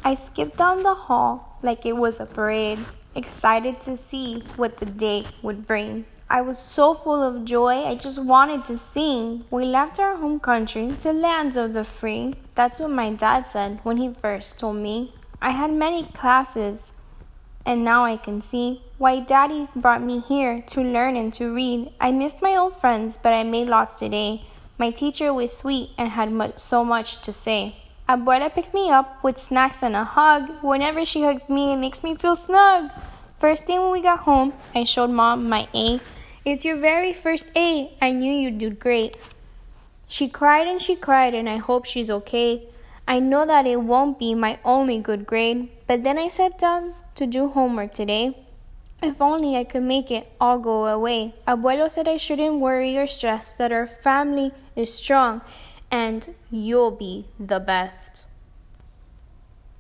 I skipped down the hall like it was a parade, excited to see what the day would bring. I was so full of joy, I just wanted to sing. We left our home country to lands of the free. That's what my dad said when he first told me. I had many classes, and now I can see why Daddy brought me here to learn and to read. I missed my old friends, but I made lots today. My teacher was sweet and had so much to say. Abuela picked me up with snacks and a hug. Whenever she hugs me, it makes me feel snug. First day when we got home, I showed Mom my A. It's your very first A. I knew you'd do great. She cried, and I hope she's okay. I know that it won't be my only good grade, but then I sat down to do homework today. If only I could make it all go away. Abuelo said I shouldn't worry or stress, that our family is strong, and you'll be the best.